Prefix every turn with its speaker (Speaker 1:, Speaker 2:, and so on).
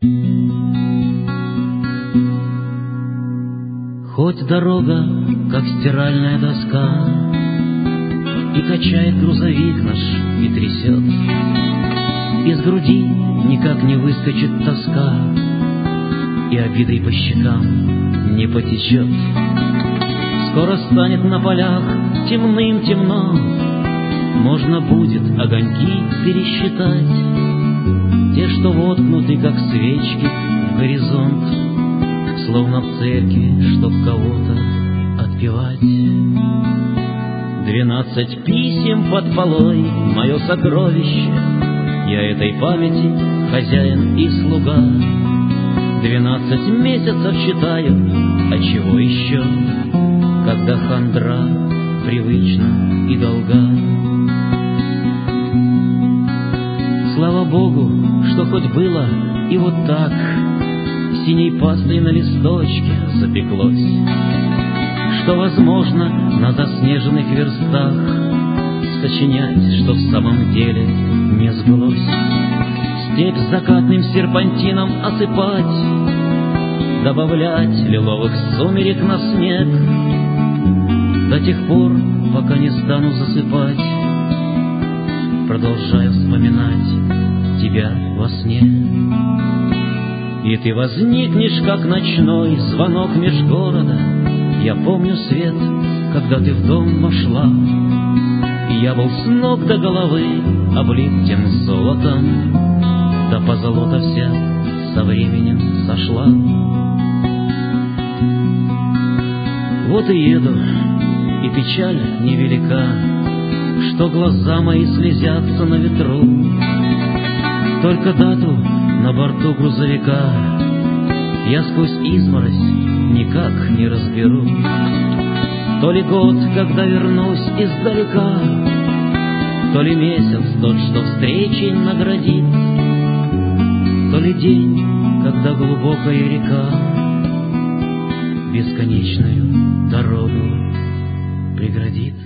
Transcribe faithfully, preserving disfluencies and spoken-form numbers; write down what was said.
Speaker 1: Хоть дорога, как стиральная доска, и качает грузовик наш, и трясет, из груди никак не выскочит тоска, и обидой по щекам не потечет. Скоро станет на полях темным-темно, можно будет огоньки пересчитать, те, что воткнуты, как свечки, в горизонт, словно в церкви, чтоб кого-то отпевать. Двенадцать писем под полой — мое сокровище, я этой памяти хозяин и слуга. Двенадцать месяцев считаю, а чего еще, когда хандра привычна и долга. Слава Богу, что хоть было и вот так синей пастой на листочке запеклось, что возможно на заснеженных верстах сочинять, что в самом деле не сбылось. Степь закатным серпантином осыпать, добавлять лиловых сумерек на снег, до тех пор, пока не стану засыпать, продолжая вспоминать тебя во сне. И ты возникнешь, как ночной звонок меж города. Я помню свет, когда ты в дом вошла, и я был с ног до головы облит тем золотом, да позолота вся со временем сошла. Вот и еду, и печаль невелика, что глаза мои слезятся на ветру. Только дату на борту грузовика я сквозь изморозь никак не разберу. То ли год, когда вернусь издалека, то ли месяц тот, что встречей наградит, то ли день, когда глубокая река бесконечную дорогу преградит.